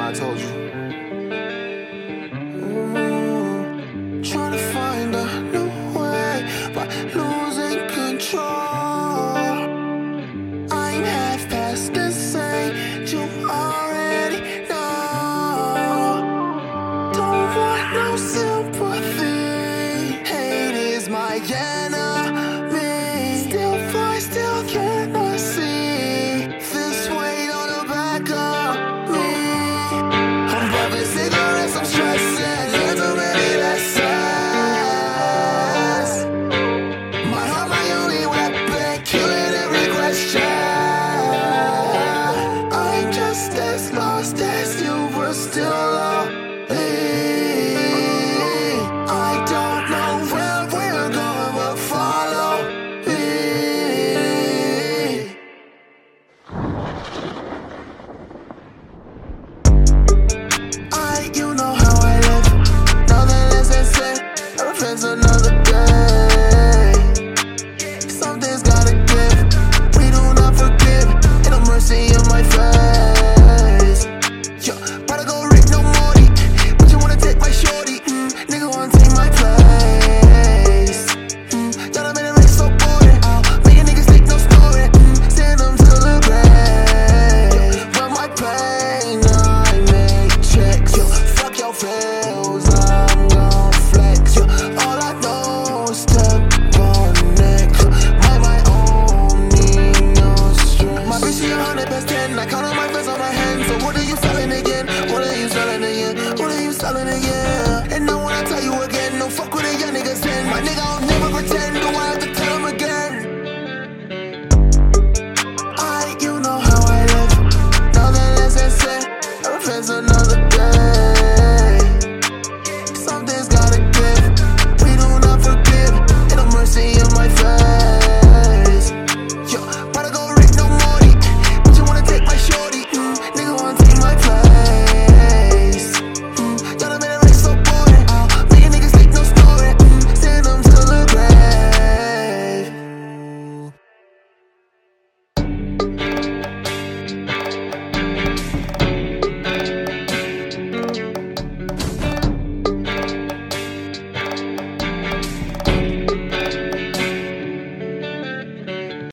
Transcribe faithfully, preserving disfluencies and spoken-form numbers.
I told you. Mm, trying to find a new way, but losing control. I'm half past the same, you already know. Don't want no sympathy. Hate is my enemy.